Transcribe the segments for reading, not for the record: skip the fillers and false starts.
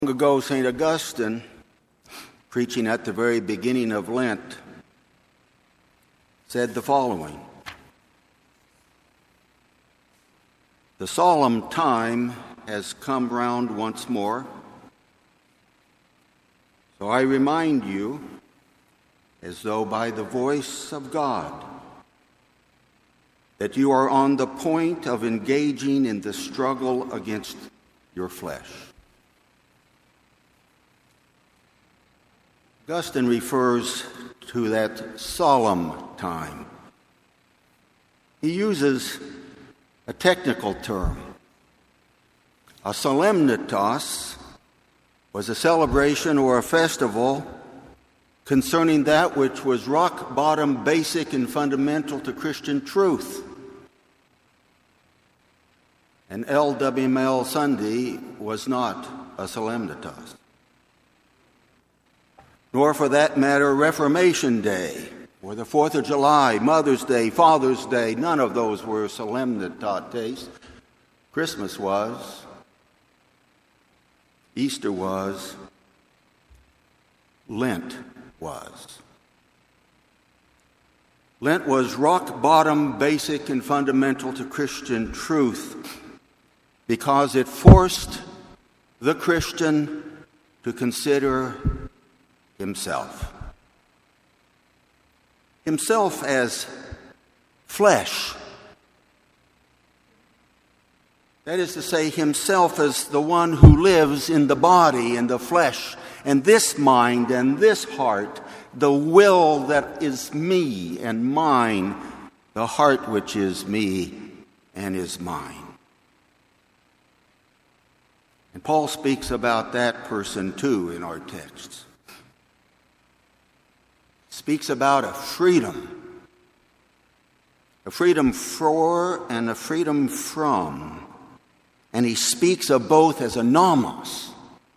Long ago, St. Augustine, preaching at the very beginning of Lent, said the following: "The solemn time has come round once more, so I remind you, as though by the voice of God, that you are on the point of engaging in the struggle against your flesh." Augustine refers to that solemn time. He uses a technical term. A solemnitas was a celebration or a festival concerning that which was rock bottom, basic, and fundamental to Christian truth. And LWML Sunday was not a solemnitas. Nor, for that matter, Reformation Day, or the 4th of July, Mother's Day, Father's Day. None of those were solemnitates. Christmas was. Easter was. Lent was. Lent was rock bottom, basic, and fundamental to Christian truth because it forced the Christian to consider himself as flesh. That is to say, himself as the one who lives in the body and the flesh, and this mind and this heart, the will that is me and mine, the heart which is me and is mine. And Paul speaks about that person too in our texts. Speaks about a freedom for and a freedom from. And he speaks of both as a nomos,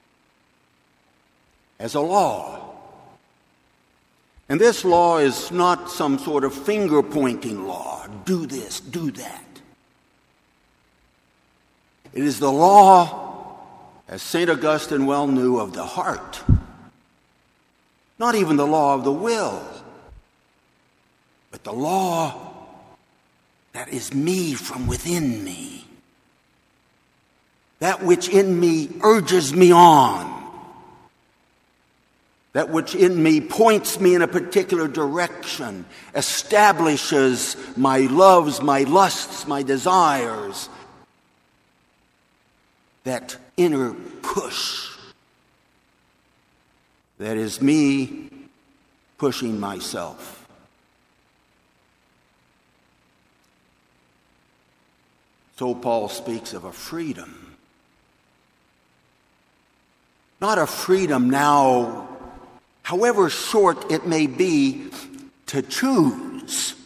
as a law. And this law is not some sort of finger-pointing law. Do this, do that. It is the law, as St. Augustine well knew, of the heart. Not even the law of the will, but the law that is me from within me. That which in me urges me on. That which in me points me in a particular direction, establishes my loves, my lusts, my desires. That inner push. That is me pushing myself. So Paul speaks of a freedom. Not a freedom now, however short it may be, to choose.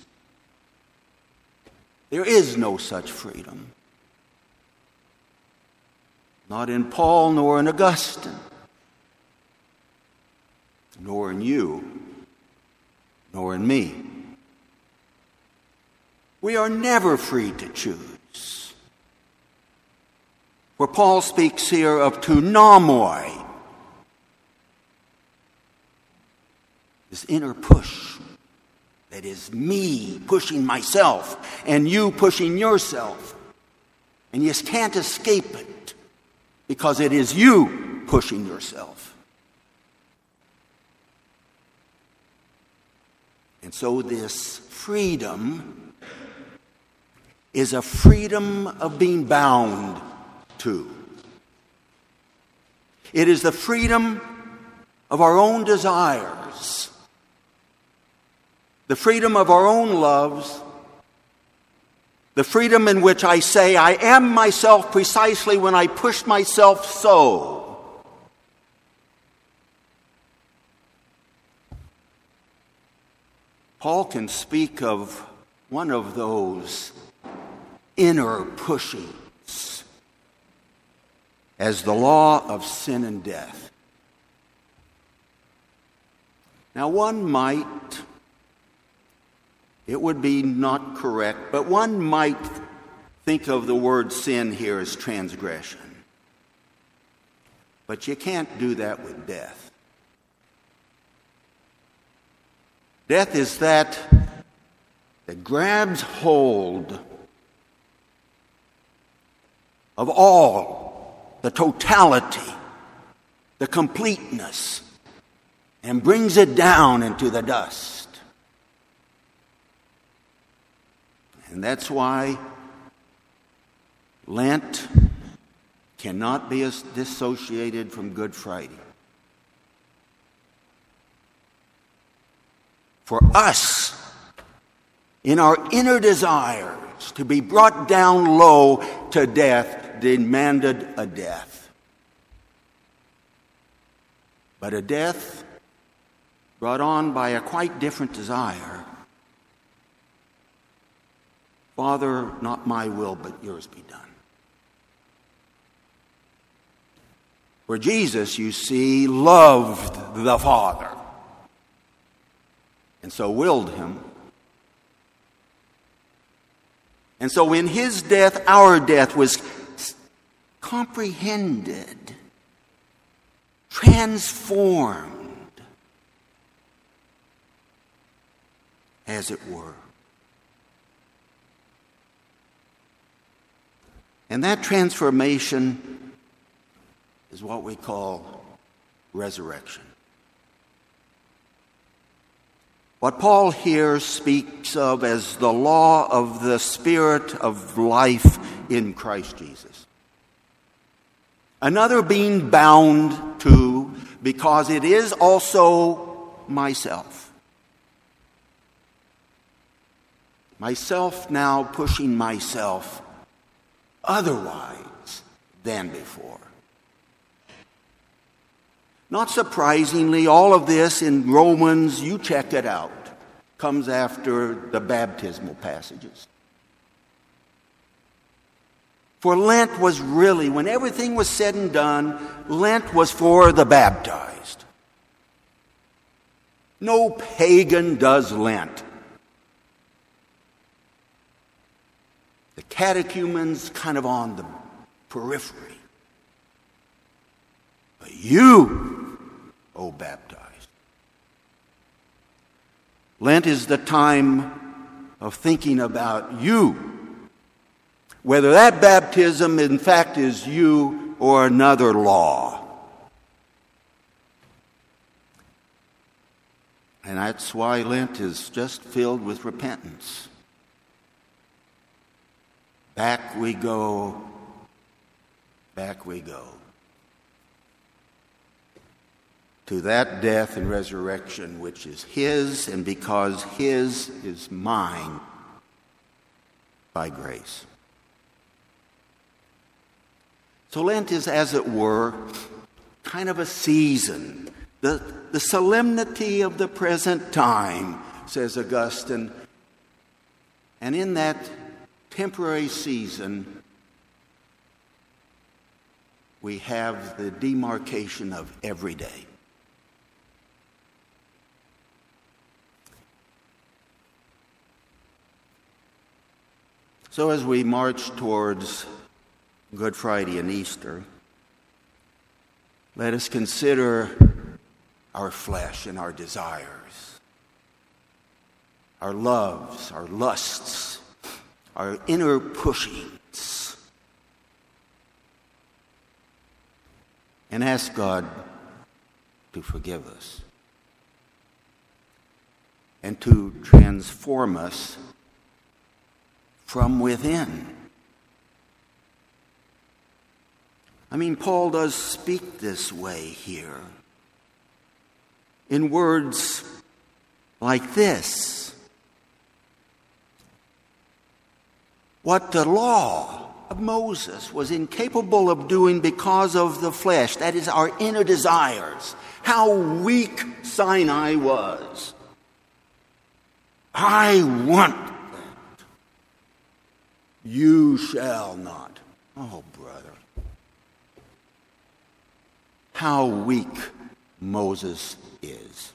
There is no such freedom. Not in Paul nor in Augustine. Nor in you, nor in me. We are never free to choose. For Paul speaks here of to nomoi, this inner push that is me pushing myself and you pushing yourself. And you can't escape it because it is you pushing yourself. And so this freedom is a freedom of being bound to. It is the freedom of our own desires, the freedom of our own loves, the freedom in which I say I am myself precisely when I push myself so. Paul can speak of one of those inner pushings as the law of sin and death. Now it would be not correct, but one might think of the word sin here as transgression. But you can't do that with death. Death is that grabs hold of all, the totality, the completeness, and brings it down into the dust. And that's why Lent cannot be dissociated from Good Friday. For us, in our inner desires to be brought down low to death, demanded a death. But a death brought on by a quite different desire. Father, not my will, but yours be done. Where Jesus, you see, loved the Father, and so willed him. And so in his death, our death was comprehended, transformed, as it were. And that transformation is what we call resurrection. What Paul here speaks of as the law of the Spirit of life in Christ Jesus. Another being bound to, because it is also myself. Myself now pushing myself otherwise than before. Not surprisingly, all of this in Romans, you check it out, comes after the baptismal passages. For Lent was really, when everything was said and done, Lent was for the baptized. No pagan does Lent. The catechumens kind of on the periphery. But you, O baptized. Lent is the time of thinking about you. Whether that baptism in fact is you or another law. And that's why Lent is just filled with repentance. Back we go, back we go. To that death and resurrection which is his, and because his is mine by grace. So Lent is, as it were, kind of a season, the solemnity of the present time, says Augustine. And in that temporary season, we have the demarcation of every day. So as we march towards Good Friday and Easter, let us consider our flesh and our desires, our loves, our lusts, our inner pushings, and ask God to forgive us and to transform us from within. I mean, Paul does speak this way here in words like this. What the law of Moses was incapable of doing because of the flesh, that is our inner desires, how weak Sinai was. I want that. You shall not. Oh, brother. How weak Moses is.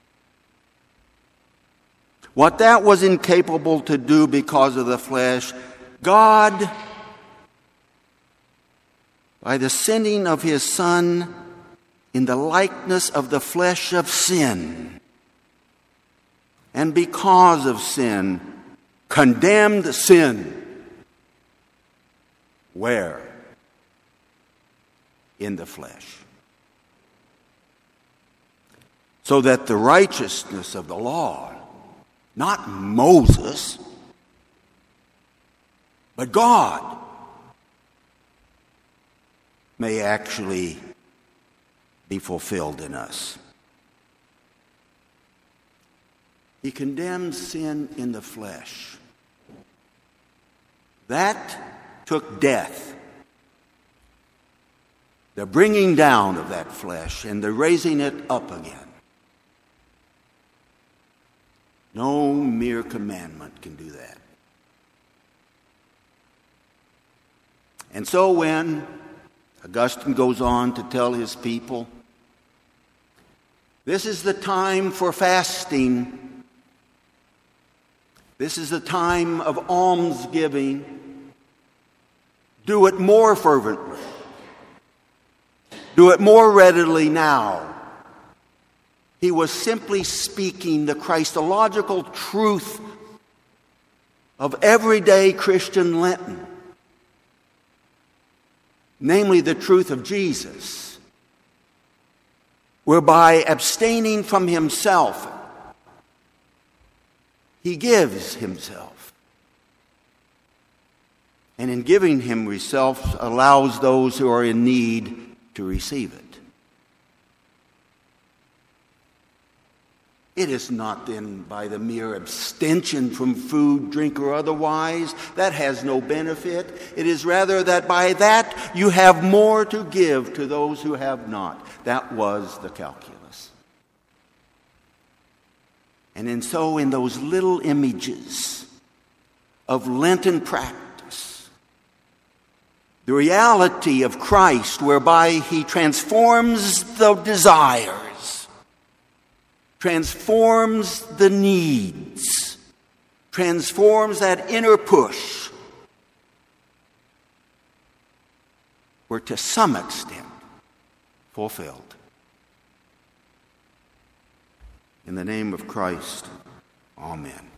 What that was incapable to do because of the flesh, God, by the sending of his Son in the likeness of the flesh of sin, and because of sin, condemned sin. Where? In the flesh. So that the righteousness of the law, not Moses, but God, may actually be fulfilled in us. He condemns sin in the flesh. That took death. The bringing down of that flesh and the raising it up again. No mere commandment can do that. And so when Augustine goes on to tell his people, this is the time for fasting. This is the time of almsgiving. Do it more fervently. Do it more readily now. He was simply speaking the Christological truth of everyday Christian Lenten. Namely, the truth of Jesus, whereby abstaining from himself, he gives himself. And in giving himself, allows those who are in need to receive it. It is not then by the mere abstention from food, drink, or otherwise. That has no benefit. It is rather that by that you have more to give to those who have not. That was the calculus. And so in those little images of Lenten practice, the reality of Christ whereby he transforms the desires, transforms the needs, transforms that inner push, were to some extent fulfilled. In the name of Christ, amen.